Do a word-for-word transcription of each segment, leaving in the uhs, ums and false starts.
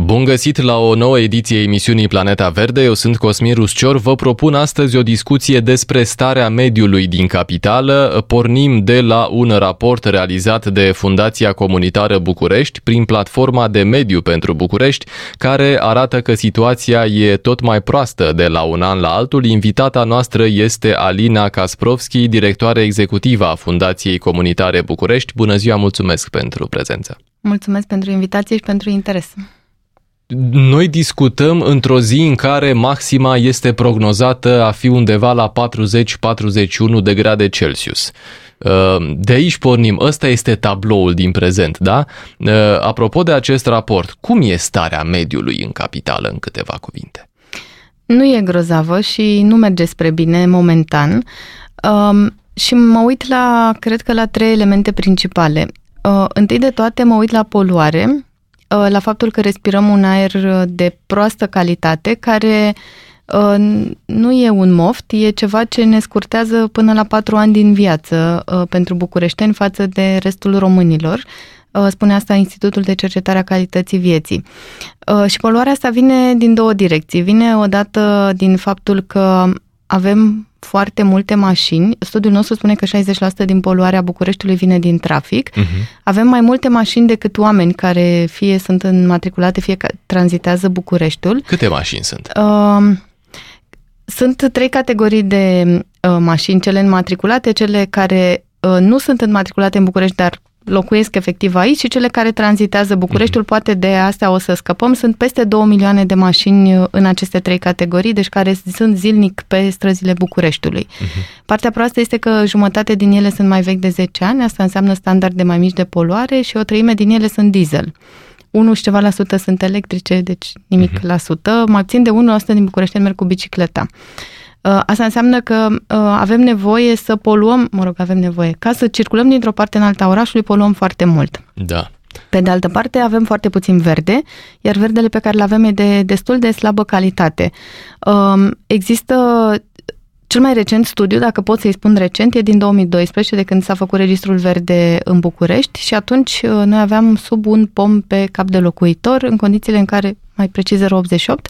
Bun găsit la o nouă ediție emisiunii Planeta Verde. Eu sunt Cosmin Ruscior. Vă propun astăzi o discuție despre starea mediului din capitală. Pornim de la un raport realizat de Fundația Comunitară București prin platforma de mediu pentru București, care arată că situația e tot mai proastă de la un an la altul. Invitata noastră este Alina Kasprovski, directoare executivă a Fundației Comunitare București. Bună ziua, mulțumesc pentru prezență. Mulțumesc pentru invitație și pentru interes. Noi discutăm într-o zi în care maxima este prognozată a fi undeva la patruzeci patruzeci și unu de grade Celsius. De aici pornim, ăsta este tabloul din prezent, da? Apropo de acest raport, cum e starea mediului în capitală, în câteva cuvinte? Nu e grozavă și nu merge spre bine momentan. Și mă uit la, cred că la trei elemente principale. Întâi de toate mă uit la poluare, la faptul că respirăm un aer de proastă calitate, care nu e un moft, e ceva ce ne scurtează până la patru ani din viață pentru bucureșteni față de restul românilor. Spune asta Institutul de Cercetare a Calității Vieții. Și poluarea asta vine din două direcții. Vine odată din faptul că avem foarte multe mașini. Studiul nostru spune că șaizeci la sută din poluarea Bucureștiului vine din trafic. Uh-huh. Avem mai multe mașini decât oameni care fie sunt înmatriculate, fie tranzitează Bucureștiul. Câte mașini sunt? Uh, sunt trei categorii de uh, mașini, cele înmatriculate, cele care uh, nu sunt înmatriculate în București, dar locuiesc efectiv aici, și cele care tranzitează Bucureștiul. Uh-huh. Poate de astea o să scăpăm. Sunt peste două milioane de mașini în aceste trei categorii, deci care sunt zilnic pe străzile Bucureștiului. Uh-huh. Partea proastă este că jumătate din ele sunt mai vechi de zece ani, asta înseamnă standarde mai mici de poluare, și o treime din ele sunt diesel. unu și ceva la sută sunt electrice, deci nimic uh-huh. la sută. Mai puțin de unu la sută din bucureșteni merg cu bicicleta. Asta înseamnă că avem nevoie să poluăm, mă rog, avem nevoie, ca să circulăm dintr-o parte în alta orașului, poluăm foarte mult. Da. Pe de altă parte, avem foarte puțin verde, iar verdele pe care le avem e de destul de slabă calitate. Există cel mai recent studiu, dacă pot să-i spun recent, e din două mii doisprezece, de când s-a făcut Registrul Verde în București, și atunci noi aveam sub un pom pe cap de locuitor, în condițiile în care, mai precis zero virgulă optzeci și opt,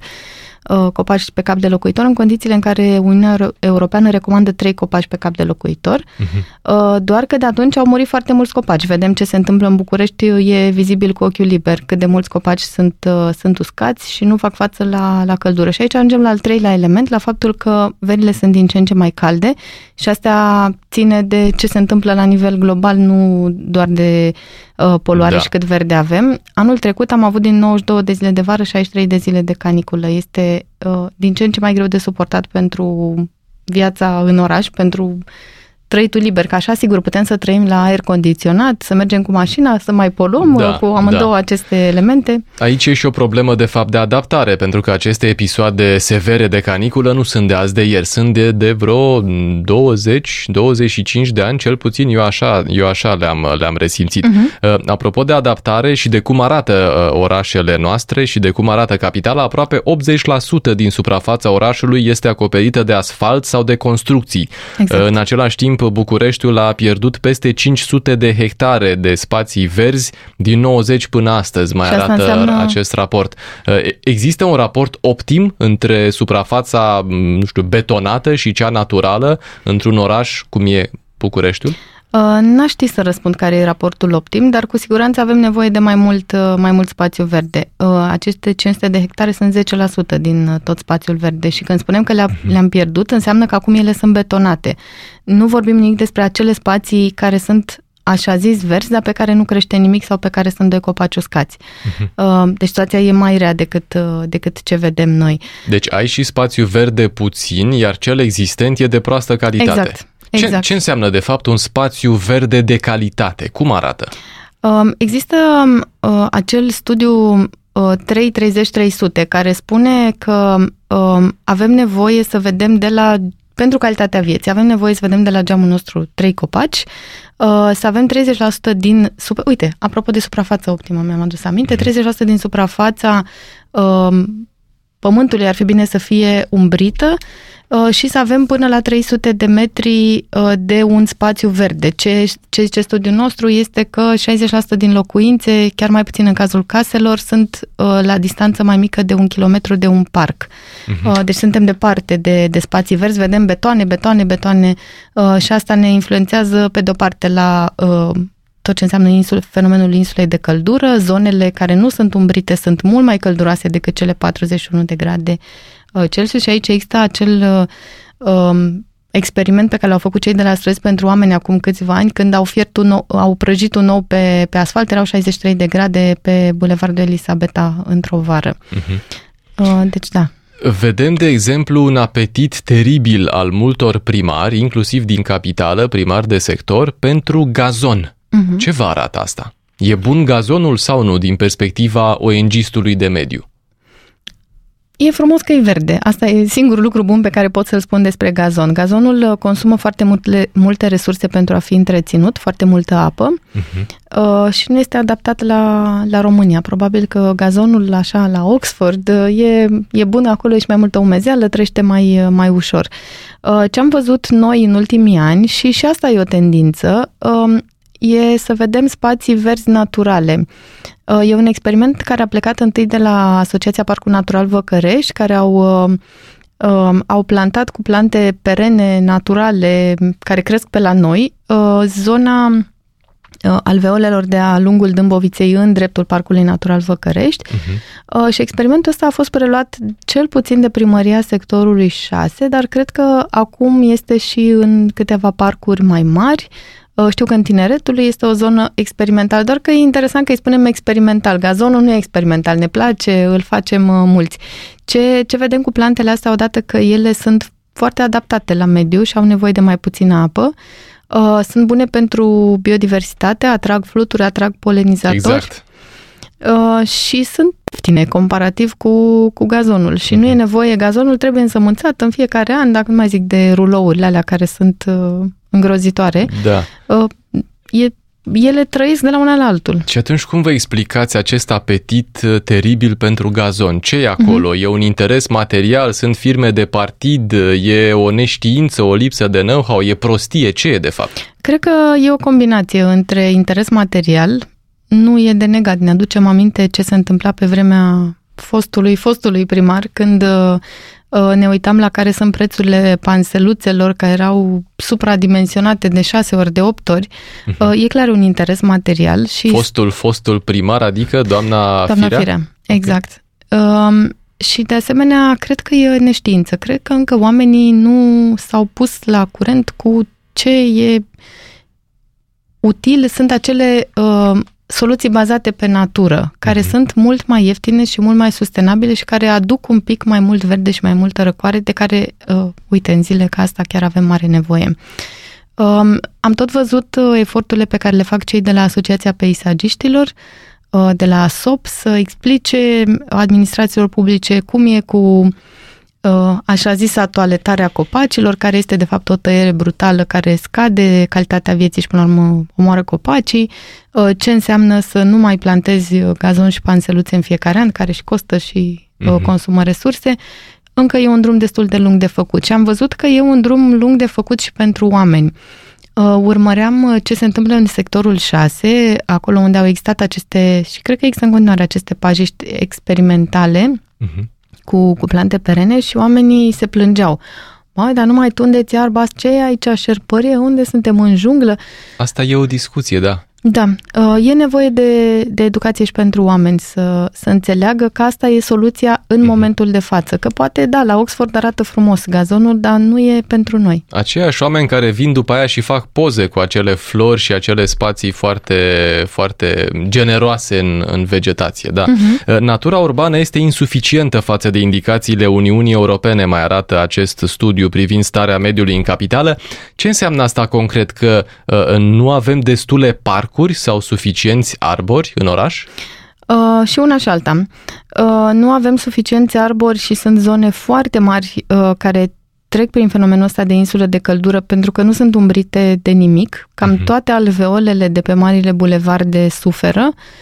copaci pe cap de locuitor, în condițiile în care Uniunea Europeană recomandă trei copaci pe cap de locuitor. Uh-huh. Doar că de atunci au murit foarte mulți copaci. Vedem ce se întâmplă în București, e vizibil cu ochiul liber, cât de mulți copaci sunt, sunt uscați și nu fac față la, la căldură. Și aici ajungem la al treilea element, la faptul că verile sunt din ce în ce mai calde, și asta ține de ce se întâmplă la nivel global, nu doar de uh, poluare, da, și cât verde avem. Anul trecut am avut din nouăzeci și două de zile de vară, șaizeci și trei de zile de caniculă. Este uh, din ce în ce mai greu de suportat pentru viața în oraș, pentru trăitul liber, că așa sigur putem să trăim la aer condiționat, să mergem cu mașina, să mai poluăm, da, cu amândouă, da, aceste elemente. Aici e și o problemă de fapt de adaptare, pentru că aceste episoade severe de caniculă nu sunt de azi de ieri, sunt de, de vreo douăzeci douăzeci și cinci de ani, cel puțin eu așa, eu așa le-am, le-am resimțit. Uh-huh. Apropo de adaptare și de cum arată orașele noastre și de cum arată capitala, aproape optzeci la sută din suprafața orașului este acoperită de asfalt sau de construcții. Exact. În același timp, Bucureștiul a pierdut peste cinci sute de hectare de spații verzi din nouăzeci până astăzi, mai arată înseamnă... acest raport. Există un raport optim între suprafața, nu știu, betonată și cea naturală într-un oraș cum e Bucureștiul? N-aș ști să răspund care e raportul optim, dar cu siguranță avem nevoie de mai mult, mai mult spațiu verde. Aceste cinci sute de hectare sunt zece la sută din tot spațiul verde, și când spunem că le-a, le-am pierdut, înseamnă că acum ele sunt betonate. Nu vorbim nimic despre acele spații care sunt așa zis verzi, dar pe care nu crește nimic sau pe care sunt doi copaci uscați. Uh-huh. Deci situația e mai rea decât, decât ce vedem noi. Deci ai și spațiu verde puțin, iar cel existent e de proastă calitate. Exact. Exact. Ce, ce înseamnă, de fapt, un spațiu verde de calitate? Cum arată? Uh, există uh, acel studiu uh, trei treizeci trei sute, care spune că uh, avem nevoie să vedem de la, pentru calitatea vieții, avem nevoie să vedem de la geamul nostru trei copaci, uh, să avem treizeci la sută din, super, uite, apropo de suprafața optimă, mi-am adus aminte, treizeci la sută din suprafața uh, pământului ar fi bine să fie umbrită și să avem până la trei sute de metri de un spațiu verde. Ce, ce zice studiul nostru este că șaizeci la sută din locuințe, chiar mai puțin în cazul caselor, sunt la distanță mai mică de un kilometru de un parc. Uh-huh. Deci suntem departe de, de spații verzi, vedem betoane, betoane, betoane și asta ne influențează pe de-o parte la tot ce înseamnă insul, fenomenul insulei de căldură. Zonele care nu sunt umbrite sunt mult mai călduroase decât cele patruzeci și unu de grade Celsius și aici există acel um, experiment pe care l-au făcut cei de la Străzi pentru oameni acum câțiva ani, când au fiert un nou, au prăjit un ou pe, pe asfalt, erau șaizeci și trei de grade pe Bulevardul Elisabeta într-o vară. Uh-huh. Uh, deci da. Vedem, de exemplu, un apetit teribil al multor primari, inclusiv din capitală, primari de sector, pentru gazon. Uh-huh. Ce vă arată asta? E bun gazonul sau nu din perspectiva O N G-istului de mediu? E frumos că e verde. Asta e singurul lucru bun pe care pot să-l spun despre gazon. Gazonul consumă foarte multe, multe resurse pentru a fi întreținut, foarte multă apă uh-huh. uh, și nu este adaptat la, la România. Probabil că gazonul așa la Oxford e, e bun acolo, și mai multă umezeală, trăiește mai, mai ușor. Uh, ce am văzut noi în ultimii ani, și și asta e o tendință, uh, e să vedem spații verzi naturale. E un experiment care a plecat întâi de la Asociația Parcul Natural Văcărești, care au, au plantat cu plante perene naturale care cresc pe la noi zona alveolelor de-a lungul Dâmboviței în dreptul Parcului Natural Văcărești. Uh-huh. Și experimentul ăsta a fost preluat cel puțin de primăria sectorului șase, dar cred că acum este și în câteva parcuri mai mari. Știu că în Tineretului este o zonă experimentală, doar că e interesant că îi spunem experimental. Gazonul nu e experimental, ne place, îl facem mulți. Ce, ce vedem cu plantele astea, odată că ele sunt foarte adaptate la mediu și au nevoie de mai puțină apă, uh, sunt bune pentru biodiversitate, atrag fluturi, atrag polenizatori. Exact. Uh, și sunt ieftine comparativ cu, cu gazonul. Și uh-huh. nu e nevoie, gazonul trebuie însămânțat în fiecare an, dacă nu mai zic de rulourile alea care sunt uh, îngrozitoare. Da. Uh, e, ele trăiesc de la una la altul. Și atunci cum vă explicați acest apetit teribil pentru gazon? Ce e acolo? Uh-huh. E un interes material? Sunt firme de partid? E o neștiință, o lipsă de know-how? E prostie? Ce e de fapt? Cred că e o combinație între interes material. Nu e de negat. Ne aducem aminte ce se întâmpla pe vremea fostului, fostului primar, când uh, ne uitam la care sunt prețurile panseluțelor, care erau supradimensionate de șase ori, de opt ori. Uh-huh. Uh, e clar un interes material. Și Fostul, fostul primar, adică doamna, doamna Firea? Firea, exact. Okay. Uh, și de asemenea, cred că e neștiință. Cred că încă oamenii nu s-au pus la curent cu ce e util. Sunt acele Uh, soluții bazate pe natură, care uh-huh. sunt mult mai ieftine și mult mai sustenabile și care aduc un pic mai mult verde și mai multă răcoare, de care, uh, uite, în zile ca asta chiar avem mare nevoie. Uh, am tot văzut uh, eforturile pe care le fac cei de la Asociația Peisagiștilor, uh, de la A S O P, să explice administrațiilor publice cum e cu așa zisa toaletarea copacilor, care este de fapt o tăiere brutală care scade calitatea vieții și până la urmă omoară copacii, ce înseamnă să nu mai plantezi gazon și panseluțe în fiecare an, care și costă și uh-huh. consumă resurse. Încă e un drum destul de lung de făcut și am văzut că e un drum lung de făcut și pentru oameni. Urmăream ce se întâmplă în sectorul șase, acolo unde au existat aceste, și cred că există în continuare aceste pajiști experimentale, uh-huh. Cu, cu plante perene și oamenii se plângeau. Mai, dar nu mai tundeți iarba, ce e aici, șerpărie, unde suntem, în junglă? Asta e o discuție, da. Da, e nevoie de, de educație și pentru oameni să, să înțeleagă că asta e soluția în mm-hmm. momentul de față. Că poate, da, la Oxford arată frumos gazonul, dar nu e pentru noi. Aceiași oameni care vin după aia și fac poze cu acele flori și acele spații foarte, foarte generoase în, în vegetație, da. Mm-hmm. Natura urbană este insuficientă față de indicațiile Uniunii Europene, mai arată acest studiu privind starea mediului în capitală. Ce înseamnă asta concret? Că uh, nu avem destule parcuri sau suficienți arbori în oraș? Uh, și una și alta. Uh, nu avem suficienți arbori și sunt zone foarte mari uh, care trec prin fenomenul ăsta de insulă de căldură pentru că nu sunt umbrite de nimic. Cam uh-huh. toate alveolele de pe marile bulevarde suferă.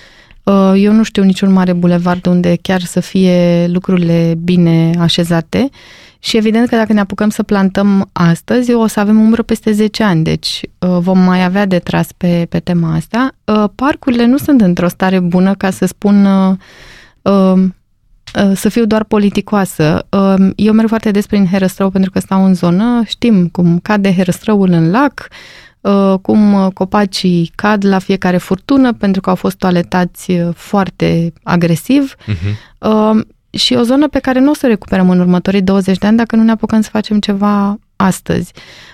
Eu nu știu niciun mare bulevard unde chiar să fie lucrurile bine așezate și evident că dacă ne apucăm să plantăm astăzi, o să avem umbră peste zece ani, deci vom mai avea de tras pe, pe tema asta. Parcurile nu sunt într-o stare bună ca să spun să fiu doar politicoasă. Eu merg foarte des prin Herăstrău pentru că stau în zonă, știm cum cade Herăstrăul în lac, cum copacii cad la fiecare furtună pentru că au fost toaletați foarte agresiv. Uh-huh. Și o zonă pe care nu o să recuperăm în următorii douăzeci de ani dacă nu ne apucăm să facem ceva astăzi.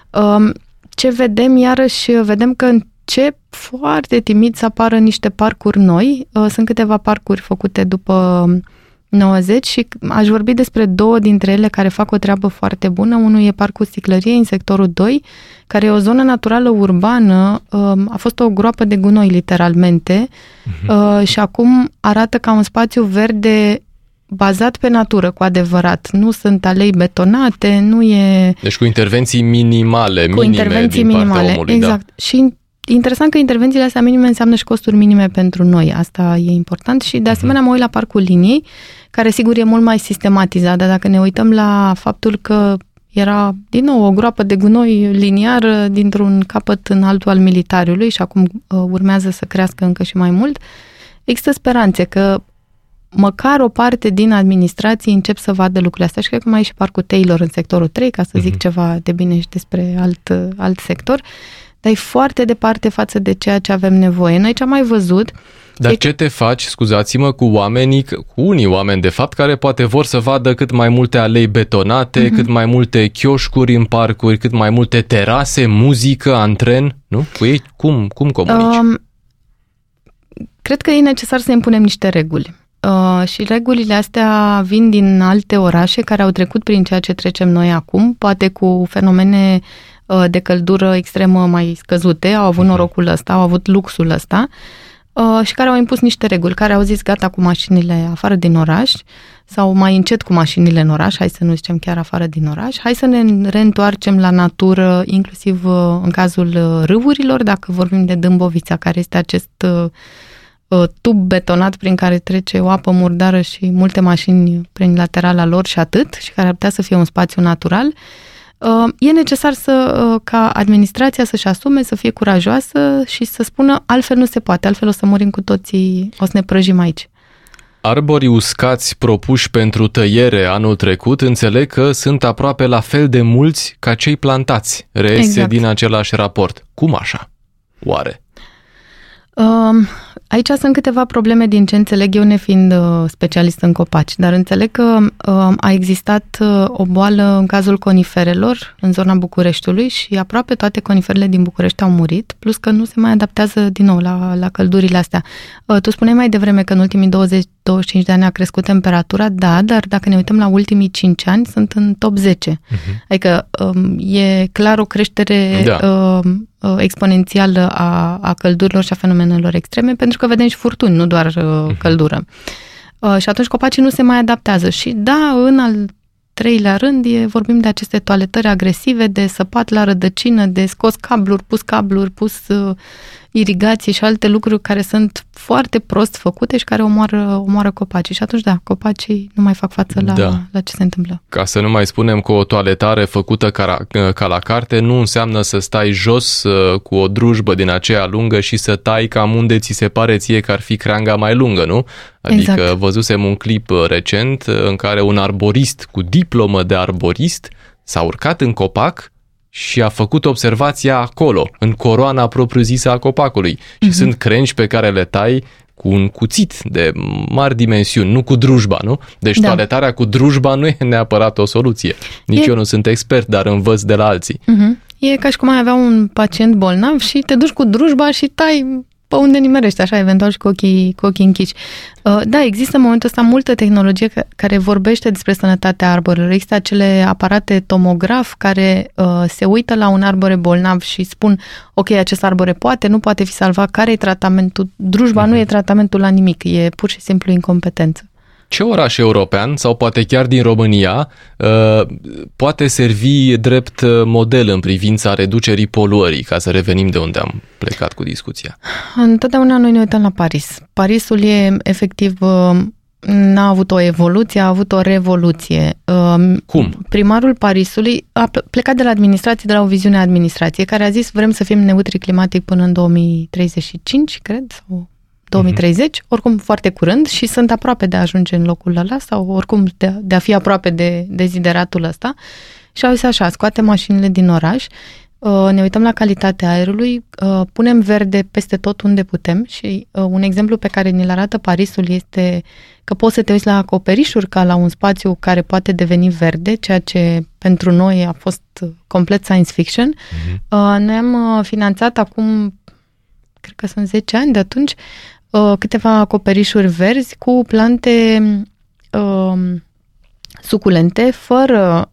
Ce vedem iarăși, vedem că încep foarte timid să apară niște parcuri noi. Sunt câteva parcuri făcute după nouăzeci și aș vorbi despre două dintre ele care fac o treabă foarte bună. Unul e Parcul Sticlăriei în sectorul doi, care e o zonă naturală urbană, a fost o groapă de gunoi literalmente uh-huh. și acum arată ca un spațiu verde bazat pe natură, cu adevărat. Nu sunt alei betonate, nu e... Deci cu intervenții minimale, cu minime intervenții din minimale, partea omului. exact. Da. Și interesant că intervențiile astea minime înseamnă și costuri minime pentru noi. Asta e important și de asemenea mă uit la Parcul Liniei, care sigur e mult mai sistematizat, dar dacă ne uităm la faptul că era din nou o groapă de gunoi liniară dintr-un capăt în altul al Militariului și acum uh, urmează să crească încă și mai mult, există speranțe că măcar o parte din administrație încep să vadă lucrurile astea și cred că mai e și Parcul Taylor în sectorul trei, ca să zic uh-huh. ceva de bine și despre alt, alt sector, dar e foarte departe față de ceea ce avem nevoie. Noi ce am mai văzut... Dar e... ce te faci, scuzați-mă, cu oamenii, cu unii oameni de fapt, care poate vor să vadă cât mai multe alei betonate, uh-huh. cât mai multe chioșcuri în parcuri, cât mai multe terase, muzică, antren, nu? Cu ei cum, cum comunici? Um, cred că e necesar să impunem niște reguli. Uh, și regulile astea vin din alte orașe care au trecut prin ceea ce trecem noi acum, poate cu fenomene uh, de căldură extremă mai scăzute, au avut norocul ăsta, au avut luxul ăsta uh, și care au impus niște reguli, care au zis gata cu mașinile afară din oraș sau mai încet cu mașinile în oraș, hai să nu zicem chiar afară din oraș, hai să ne reîntoarcem la natură, inclusiv uh, în cazul uh, râurilor, dacă vorbim de Dâmbovița, care este acest... Uh, tub betonat prin care trece o apă murdară și multe mașini prin laterala lor și atât, și care ar putea să fie un spațiu natural, e necesar să, ca administrația să-și asume, să fie curajoasă și să spună altfel nu se poate, altfel o să murim cu toții, o să ne prăjim aici. Arborii uscați propuși pentru tăiere anul trecut, înțeleg că sunt aproape la fel de mulți ca cei plantați, reiese exact. Din același raport. Cum așa? Oare? Um, aici sunt câteva probleme din ce înțeleg eu nefiind uh, specialist în copaci, dar înțeleg că uh, a existat uh, o boală în cazul coniferelor în zona Bucureștiului și aproape toate coniferele din București au murit, plus că nu se mai adaptează din nou la, la căldurile astea. Uh, tu spuneai mai devreme că în ultimii douăzeci douăzeci și cinci de ani a crescut temperatura, da, dar dacă ne uităm la ultimii cinci ani sunt în top zece. Uh-huh. Adică um, e clar o creștere da. uh, exponențială a, a căldurilor și a fenomenelor extreme, pentru că vedem și furtuni, nu doar uh, căldură. Uh, și atunci copacii nu se mai adaptează. Și da, în al treilea rând, e, vorbim de aceste toaletări agresive, de săpat la rădăcină, de scos cabluri, pus cabluri, pus uh, irigații și alte lucruri care sunt foarte prost făcute și care omoară, omoară copacii. Și atunci, da, copacii nu mai fac față la, da. la ce se întâmplă. Ca să nu mai spunem că o toaletare făcută ca, ca la carte nu înseamnă să stai jos uh, cu o drujbă din aceea lungă și să tai cam unde ți se pare ție că ar fi creanga mai lungă, nu? Adică exact. Văzusem un clip recent în care un arborist cu diplomă de arborist s-a urcat în copac și a făcut observația acolo, în coroana propriu-zisă a copacului. Mm-hmm. Și sunt crengi pe care le tai cu un cuțit de mari dimensiuni, nu cu drujba, nu? Deci da. Toaletarea cu drujba nu e neapărat o soluție. Nici e... eu nu sunt expert, dar învăț de la alții. Mm-hmm. E ca și cum ai avea un pacient bolnav și te duci cu drujba și tai pe unde nimerești, așa, eventual și cu ochii, cu ochii închiși. Da, există în momentul ăsta multă tehnologie care vorbește despre sănătatea arborilor. Există acele aparate tomograf care uh, se uită la un arbore bolnav și spun, ok, acest arbore poate, nu poate fi salvat, care e tratamentul? Drujba uh-huh. nu e tratamentul la nimic, e pur și simplu incompetență. Ce oraș european sau poate chiar din România poate servi drept model în privința reducerii poluării, ca să revenim de unde am plecat cu discuția? Întotdeauna noi ne uităm la Paris. Parisul e efectiv, n-a avut o evoluție, a avut o revoluție. Cum? Primarul Parisului a plecat de la administrație, de la o viziune a administrației, care a zis vrem să fim neutri climatic până în două mii treizeci și cinci, cred, sau două mii treizeci, uh-huh. oricum foarte curând, și sunt aproape de a ajunge în locul ăla sau oricum de a, de a fi aproape de dezideratul ăsta. Și au zis așa, scoatem mașinile din oraș, ne uităm la calitatea aerului, punem verde peste tot unde putem și un exemplu pe care ni-l arată Parisul este că poți să te uiți la acoperișuri ca la un spațiu care poate deveni verde, ceea ce pentru noi a fost complet science fiction. Uh-huh. Noi am finanțat acum, cred că sunt zece ani de atunci, câteva acoperișuri verzi cu plante suculente, fără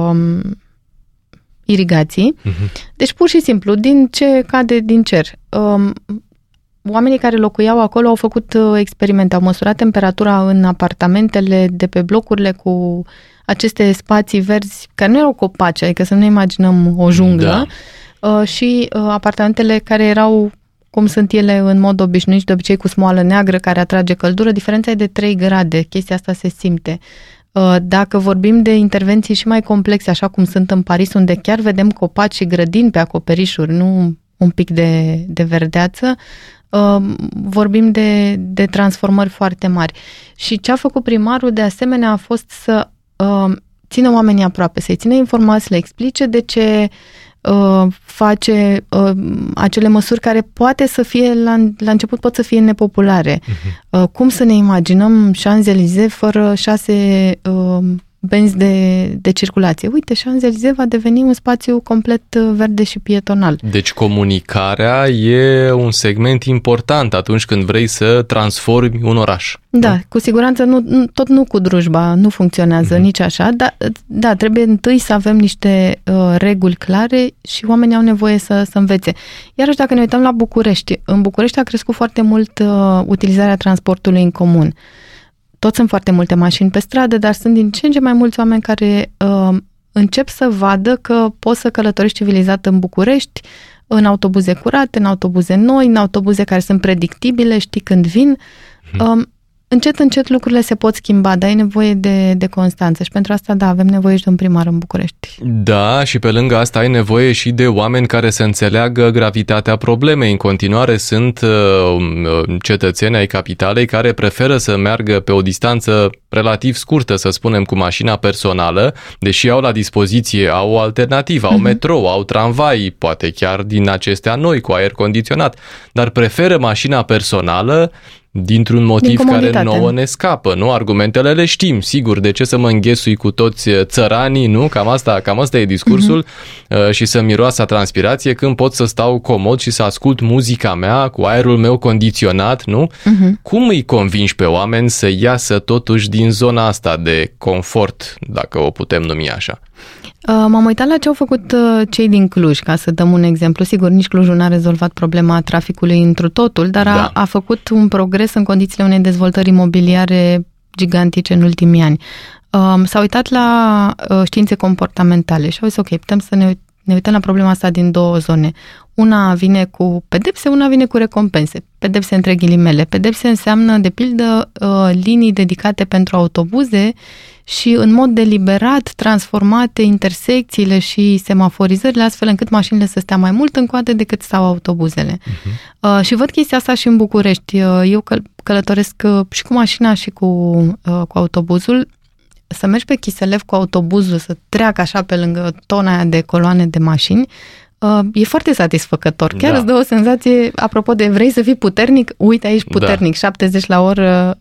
irigații. Uh-huh. Deci, pur și simplu, din ce cade din cer. Um, oamenii care locuiau acolo au făcut uh, experimente, au măsurat temperatura în apartamentele de pe blocurile cu aceste spații verzi, care nu erau copaci, adică să nu ne imaginăm o junglă, da. uh, și uh, apartamentele care erau, cum sunt ele în mod obișnuit, de obicei cu smoală neagră care atrage căldură, diferența e de trei grade, chestia asta se simte. Dacă vorbim de intervenții și mai complexe, așa cum sunt în Paris, unde chiar vedem copaci și grădini pe acoperișuri, nu un pic de, de verdeață, vorbim de, de transformări foarte mari. Și ce a făcut primarul, de asemenea, a fost să țină oamenii aproape, să-i țină informați, să le explice de ce face uh, acele măsuri care poate să fie, la, la început pot să fie nepopulare. Uh-huh. Uh, cum să ne imaginăm Champs-Élysées fără șase uh, benzi de, de circulație? Uite, Champs-Élysées va deveni un spațiu complet verde și pietonal. Deci comunicarea e un segment important atunci când vrei să transformi un oraș. Da, cu siguranță nu, tot nu cu drujba, nu funcționează mm-hmm. nici așa, dar da, trebuie întâi să avem niște uh, reguli clare și oamenii au nevoie să, să învețe. Iarăși dacă ne uităm la București, în București a crescut foarte mult uh, utilizarea transportului în comun. Tot sunt foarte multe mașini pe stradă, dar sunt din ce în ce mai mulți oameni care uh, încep să vadă că poți să călătorești civilizat în București, în autobuze curate, în autobuze noi, în autobuze care sunt predictibile, știi când vin. Uh, încet, încet lucrurile se pot schimba, dar ai nevoie de, de constanță și pentru asta, da, avem nevoie și de un primar în București. Da, și pe lângă asta ai nevoie și de oameni care să înțeleagă gravitatea problemei. În continuare sunt uh, cetățeni ai capitalei care preferă să meargă pe o distanță relativ scurtă, să spunem, cu mașina personală, deși au la dispoziție, au o alternativă, au uh-huh. metrou, au tramvai, poate chiar din acestea noi, cu aer condiționat, dar preferă mașina personală dintr-un motiv Din care nouă ne scapă, nu? Argumentele le știm, sigur, de ce să mă înghesui cu toți țăranii, nu? Cam asta, cam asta e discursul uh-huh. și să miroasă transpirație când pot să stau comod și să ascult muzica mea cu aerul meu condiționat, nu? Uh-huh. Cum îi convingi pe oameni să iasă totuși din zona asta de confort, dacă o putem numi așa? M-am uitat la ce au făcut cei din Cluj, ca să dăm un exemplu. Sigur, nici Clujul n-a rezolvat problema traficului întru totul, dar da. a, a făcut un progres în condițiile unei dezvoltări imobiliare gigantice în ultimii ani. S-a uitat la științe comportamentale și au zis, ok, putem să ne, ne uităm la problema asta din două zone. Una vine cu pedepse, una vine cu recompense. Pedepse între ghilimele. Pedepse înseamnă, de pildă, linii dedicate pentru autobuze și în mod deliberat transformate intersecțiile și semaforizările astfel încât mașinile să stea mai mult în coadă decât stau autobuzele. Uh-huh. Și văd chestia asta și în București. Eu căl- călătoresc și cu mașina și cu, cu autobuzul. Să mergi pe Chiselev cu autobuzul, să treacă așa pe lângă tona aia de coloane de mașini, e foarte satisfăcător. Chiar da. Îți dă o senzație, apropo de vrei să fii puternic, uite aici puternic, da. șaptezeci la oră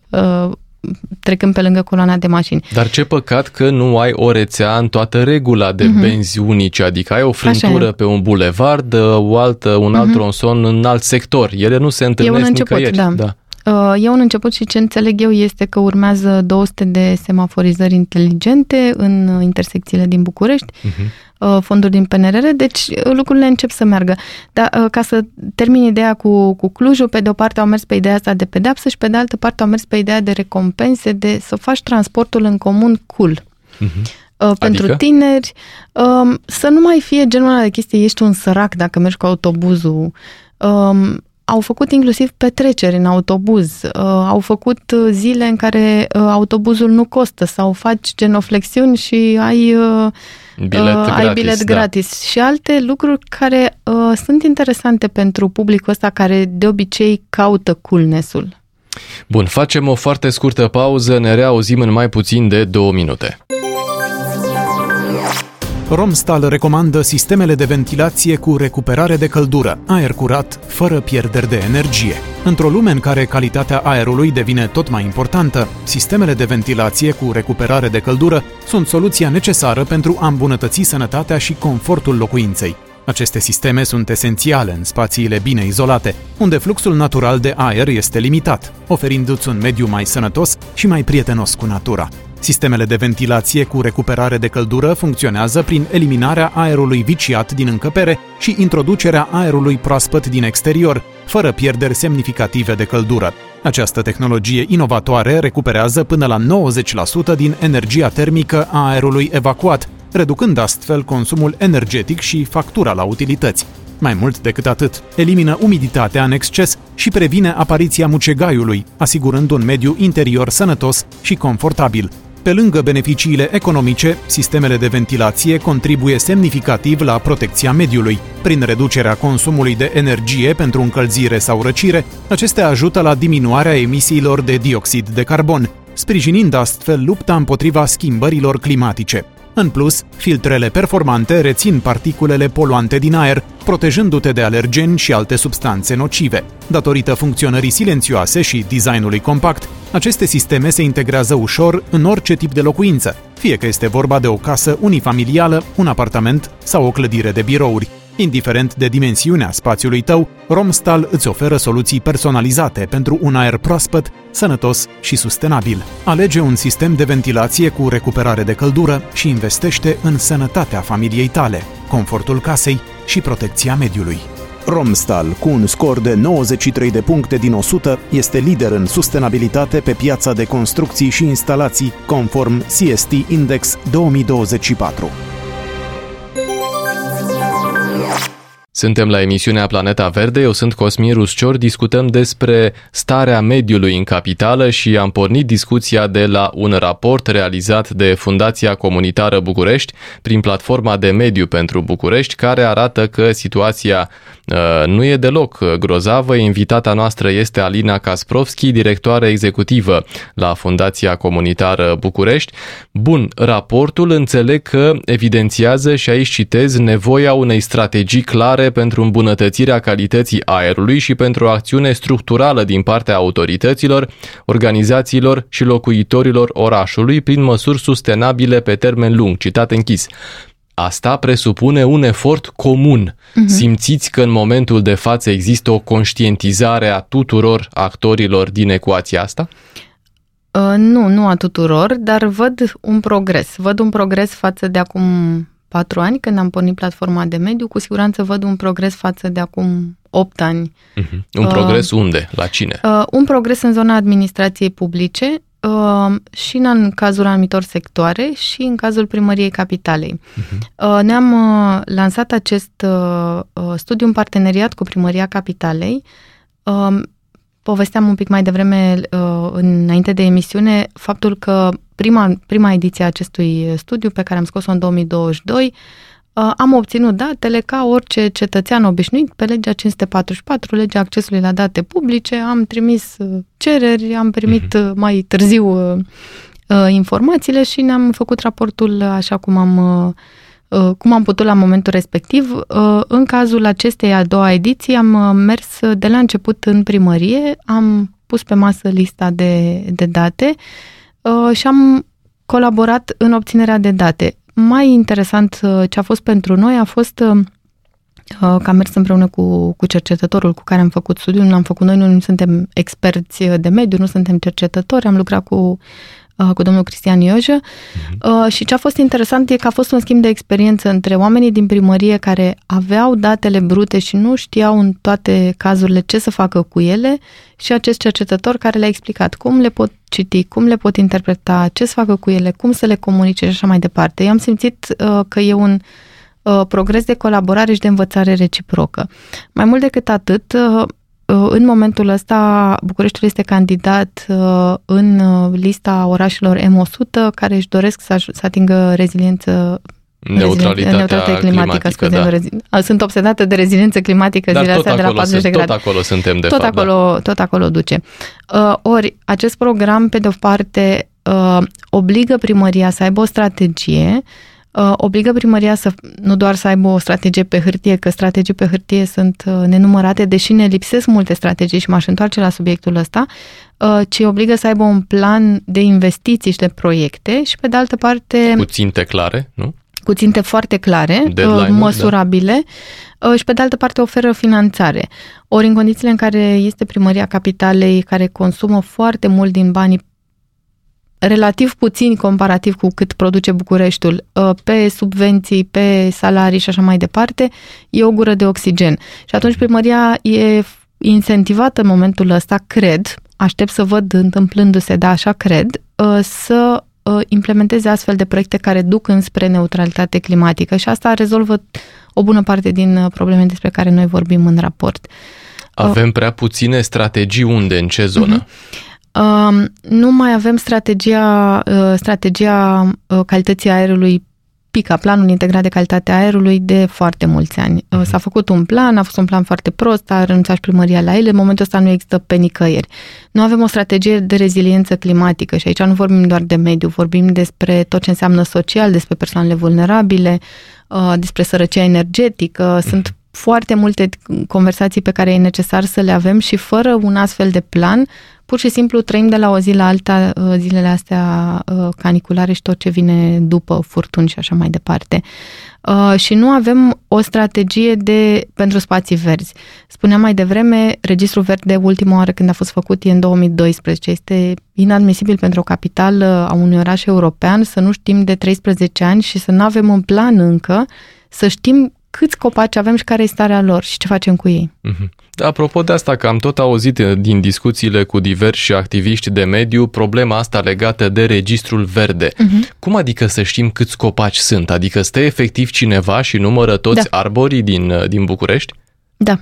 trecând pe lângă coloana de mașini. Dar ce păcat că nu ai o rețea în toată regula de uh-huh. benzi unice, adică ai o frântură pe un bulevard, o altă, un alt uh-huh. tronson în alt sector. Ele nu se întâlnesc e un început, nicăieri. Da. Da. E un început și ce înțeleg eu este că urmează două sute de semaforizări inteligente în intersecțiile din București. Uh-huh. fonduri din P N R R, deci lucrurile încep să meargă. Dar ca să termin ideea cu, cu Clujul, pe de o parte au mers pe ideea asta de pedeapsă și pe de altă parte au mers pe ideea de recompense, de să faci transportul în comun cool. Uh-huh. Pentru adică? Tineri, să nu mai fie genul ăla de chestie, ești un sărac dacă mergi cu autobuzul. Au făcut inclusiv petreceri în autobuz, au făcut zile în care autobuzul nu costă sau faci genoflexiuni și ai bilet uh, gratis, ai bilet da. gratis și alte lucruri care uh, sunt interesante pentru publicul ăsta care de obicei caută coolness-ul. Bun, facem o foarte scurtă pauză, ne reauzim în mai puțin de două minute. Romstal recomandă sistemele de ventilație cu recuperare de căldură, aer curat, fără pierderi de energie. Într-o lume în care calitatea aerului devine tot mai importantă, sistemele de ventilație cu recuperare de căldură sunt soluția necesară pentru a îmbunătăți sănătatea și confortul locuinței. Aceste sisteme sunt esențiale în spațiile bine izolate, unde fluxul natural de aer este limitat, oferindu-ți un mediu mai sănătos și mai prietenos cu natura. Sistemele de ventilație cu recuperare de căldură funcționează prin eliminarea aerului viciat din încăpere și introducerea aerului proaspăt din exterior, fără pierderi semnificative de căldură. Această tehnologie inovatoare recuperează până la nouăzeci la sută din energia termică a aerului evacuat, reducând astfel consumul energetic și factura la utilități. Mai mult decât atât, elimină umiditatea în exces și previne apariția mucegaiului, asigurând un mediu interior sănătos și confortabil. Pe lângă beneficiile economice, sistemele de ventilație contribuie semnificativ la protecția mediului. Prin reducerea consumului de energie pentru încălzire sau răcire, acestea ajută la diminuarea emisiilor de dioxid de carbon, sprijinind astfel lupta împotriva schimbărilor climatice. În plus, filtrele performante rețin particulele poluante din aer, protejându-te de alergeni și alte substanțe nocive. Datorită funcționării silențioase și designului compact, aceste sisteme se integrează ușor în orice tip de locuință, fie că este vorba de o casă unifamilială, un apartament sau o clădire de birouri. Indiferent de dimensiunea spațiului tău, Romstal îți oferă soluții personalizate pentru un aer proaspăt, sănătos și sustenabil. Alege un sistem de ventilație cu recuperare de căldură și investește în sănătatea familiei tale, confortul casei și protecția mediului. Romstal, cu un scor de nouăzeci și trei de puncte din o sută, este lider în sustenabilitate pe piața de construcții și instalații, conform C S T Index două mii douăzeci și patru. Suntem la emisiunea Planeta Verde, eu sunt Cosmin Ruscior, discutăm despre starea mediului în capitală și am pornit discuția de la un raport realizat de Fundația Comunitară București prin platforma de mediu pentru București, care arată că situația uh, nu e deloc grozavă. Invitata noastră este Alina Kasprovski, directoare executivă la Fundația Comunitară București. Bun, raportul înțeleg că evidențiază, și aici citez, nevoia unei strategii clare pentru îmbunătățirea calității aerului și pentru o acțiune structurală din partea autorităților, organizațiilor și locuitorilor orașului prin măsuri sustenabile pe termen lung. Citat închis. Asta presupune un efort comun. Uh-huh. Simțiți că în momentul de față există o conștientizare a tuturor actorilor din ecuația asta? Uh, nu, nu a tuturor, dar văd un progres. Văd un progres față de acum patru ani, când am pornit platforma de mediu, cu siguranță văd un progres față de acum opt ani. Uh-huh. Un progres uh, unde? La cine? Uh, un progres în zona administrației publice uh, și în cazul anumitor sectoare și în cazul Primăriei Capitalei. Uh-huh. Uh, ne-am uh, lansat acest uh, studiu în parteneriat cu Primăria Capitalei. Uh, povesteam un pic mai devreme, uh, înainte de emisiune, faptul că Prima, prima ediție a acestui studiu, pe care am scos-o în două mii douăzeci și doi, am obținut datele ca orice cetățean obișnuit pe legea cinci sute patruzeci și patru, legea accesului la date publice, am trimis cereri, am primit uh-huh. mai târziu informațiile și ne-am făcut raportul așa cum am, cum am putut la momentul respectiv. În cazul acestei a doua ediții am mers de la început în primărie, am pus pe masă lista de, de date și am colaborat în obținerea de date. Mai interesant ce a fost pentru noi a fost că am mers împreună cu, cu cercetătorul cu care am făcut studiul. Nu l-am făcut noi, nu suntem experți de mediu, nu suntem cercetători, am lucrat cu cu domnul Cristian Iojă. Uh-huh. Și ce a fost interesant e că a fost un schimb de experiență între oamenii din primărie care aveau datele brute și nu știau în toate cazurile ce să facă cu ele și acest cercetător care le-a explicat cum le pot citi, cum le pot interpreta, ce să facă cu ele, cum să le comunice și așa mai departe. Eu am simțit uh, că e un uh, progres de colaborare și de învățare reciprocă. Mai mult decât atât, uh, în momentul ăsta, Bucureștiul este candidat în lista orașelor M o sută care își doresc să, să atingă reziliență Neutralitatea neutralitate climatică. climatică da. Sunt obsedată de reziliență climatică zilele astea de la patruzeci de grade. Tot acolo suntem, de tot fapt. Acolo, da. Tot acolo duce. Ori, acest program, pe de-o parte, obligă primăria să aibă o strategie, obligă primăria să nu doar să aibă o strategie pe hârtie, că strategii pe hârtie sunt nenumărate, deși ne lipsesc multe strategii și m-aș întoarce la subiectul ăsta, ci obligă să aibă un plan de investiții și de proiecte și pe de altă parte... Cu ținte clare, nu? Cu ținte foarte clare, măsurabile, da. Și pe de altă parte oferă finanțare. Ori în condițiile în care este primăria capitalei care consumă foarte mult din banii relativ puțini comparativ cu cât produce Bucureștiul, pe subvenții, pe salarii și așa mai departe, e o gură de oxigen. Și atunci primăria e incentivată în momentul ăsta, cred, aștept să văd întâmplându-se, dar așa cred, să implementeze astfel de proiecte care duc înspre neutralitate climatică și asta rezolvă o bună parte din probleme despre care noi vorbim în raport. Avem prea puține strategii unde, în ce zonă? Uh-huh. Uh, nu mai avem strategia, uh, strategia uh, calității aerului P I C A, Planul Integrat de Calitate a Aerului, de foarte mulți ani. Uh, s-a făcut un plan, a fost un plan foarte prost, a renunțat și primăria la el, în momentul ăsta nu există pe nicăieri. Nu avem o strategie de reziliență climatică și aici nu vorbim doar de mediu, vorbim despre tot ce înseamnă social, despre persoanele vulnerabile, uh, despre sărăcia energetică, uh-huh. Sunt foarte multe conversații pe care e necesar să le avem și fără un astfel de plan, pur și simplu trăim de la o zi la alta zilele astea caniculare și tot ce vine după, furtuni și așa mai departe. Și nu avem o strategie de, pentru spații verzi. Spuneam mai devreme, Registrul Verde, ultima oară când a fost făcut, e în două mii doisprezece. Este inadmisibil pentru o capitală a unui oraș european să nu știm de treisprezece ani și să nu avem un plan încă, să știm câți copaci avem și care e starea lor și ce facem cu ei. Mm-hmm. Apropo de asta, că am tot auzit din discuțiile cu diversi activiști de mediu problema asta legată de Registrul Verde. Mm-hmm. Cum adică să știm câți copaci sunt? Adică stă efectiv cineva și numără toți da. arborii din, din București? Da.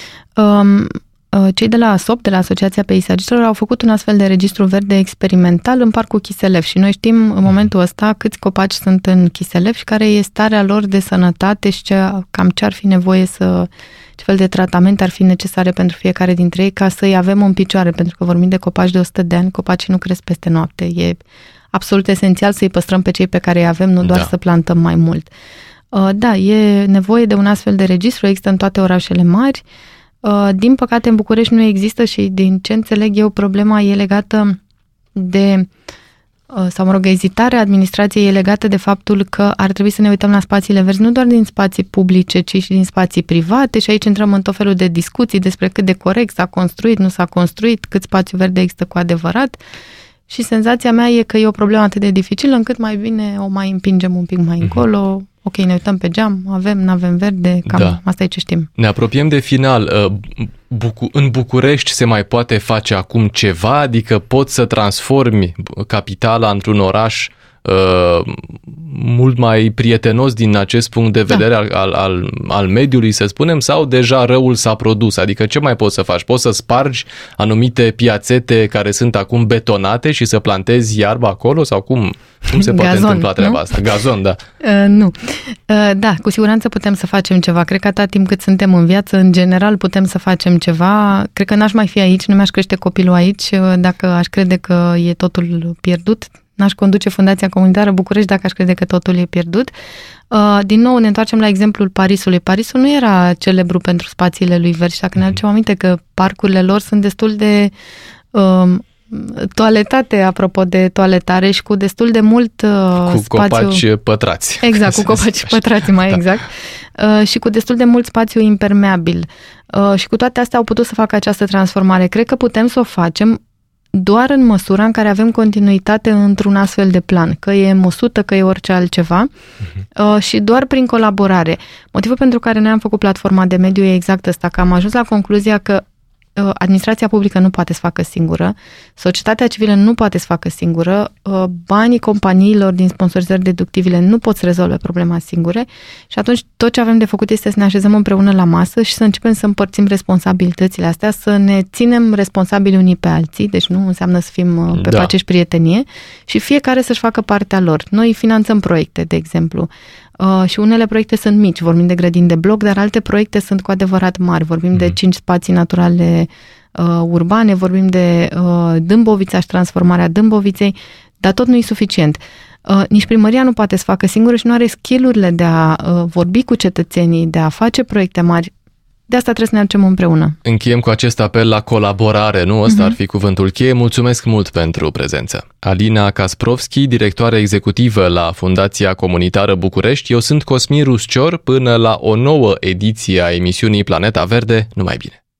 Um, cei de la A S O P, de la Asociația Peisagistelor, au făcut un astfel de registru verde experimental în Parcul Chiselev și noi știm în momentul ăsta câți copaci sunt în Chiselev și care e starea lor de sănătate și ce, cam ce ar fi nevoie să, ce fel de tratament ar fi necesare pentru fiecare dintre ei ca să-i avem în picioare, pentru că vorbim de copaci de o sută de ani, copacii nu cresc peste noapte. E absolut esențial să-i păstrăm pe cei pe care îi avem, nu doar da. să plantăm mai mult. Da, e nevoie de un astfel de registru, există în toate orașele mari. Din păcate, în București nu există și, din ce înțeleg eu, problema e legată de, sau mă rog, ezitarea administrației e legată de faptul că ar trebui să ne uităm la spațiile verzi, nu doar din spații publice, ci și din spații private și aici intrăm în tot felul de discuții despre cât de corect s-a construit, nu s-a construit, cât spațiu verde există cu adevărat și senzația mea e că e o problemă atât de dificilă încât mai bine o mai împingem un pic mai încolo. Ok, ne uităm pe geam, avem, n-avem verde, cam da. Asta e ce știm. Ne apropiem de final. Bucu- în București se mai poate face acum ceva? Adică poți să transformi capitala într-un oraș uh, mult mai prietenos din acest punct de vedere da. al, al, al, al mediului, să spunem, sau deja răul s-a produs? Adică ce mai poți să faci? Poți să spargi anumite piațete care sunt acum betonate și să plantezi iarbă acolo? Sau cum, cum se poate Gazon, întâmpla treaba nu? asta? Gazon, da. Uh, nu. Uh, da, cu siguranță putem să facem ceva. Cred că atât timp cât suntem în viață, în general, putem să facem ceva. Cred că n-aș mai fi aici, nu mi-aș crește copilul aici, dacă aș crede că e totul pierdut. N-aș conduce Fundația Comunitară București dacă aș crede că totul e pierdut. Din nou ne întoarcem la exemplul Parisului. Parisul nu era celebru pentru spațiile lui verzi și dacă ne aducem aminte că parcurile lor sunt destul de um, toaletate, apropo de toaletare și cu destul de mult uh, cu spațiu... copaci pătrați. Exact, cu copaci pătrați, mai da. exact. Uh, și cu destul de mult spațiu impermeabil. Uh, și cu toate astea au putut să facă această transformare. Cred că putem să o facem. doar în măsura în care avem continuitate într-un astfel de plan, că e M o sută, că e orice altceva, uh-huh. și doar prin colaborare. Motivul pentru care noi am făcut platforma de mediu e exact ăsta, că am ajuns la concluzia că administrația publică nu poate să facă singură, societatea civilă nu poate să facă singură, banii companiilor din sponsorizări deductibile nu pot să rezolve problema singure și atunci tot ce avem de făcut este să ne așezăm împreună la masă și să începem să împărțim responsabilitățile astea, să ne ținem responsabili unii pe alții, deci nu înseamnă să fim pe da. pace și prietenie, și fiecare să-și facă partea lor. Noi finanțăm proiecte, de exemplu, Uh, și unele proiecte sunt mici, vorbim de grădini de bloc, dar alte proiecte sunt cu adevărat mari. Vorbim mm-hmm. de cinci spații naturale uh, urbane, vorbim de uh, Dâmbovița și transformarea Dâmboviței, dar tot nu e suficient. Uh, nici primăria nu poate să facă singură și nu are skill-urile de a uh, vorbi cu cetățenii, de a face proiecte mari. De asta trebuie să ne aducem împreună. Încheiem cu acest apel la colaborare, nu? Ăsta uh-huh. ar fi cuvântul cheie. Mulțumesc mult pentru prezență. Alina Kasprovski, directoare executivă la Fundația Comunitară București. Eu sunt Cosmin Ruscior. Până la o nouă ediție a emisiunii Planeta Verde, numai bine!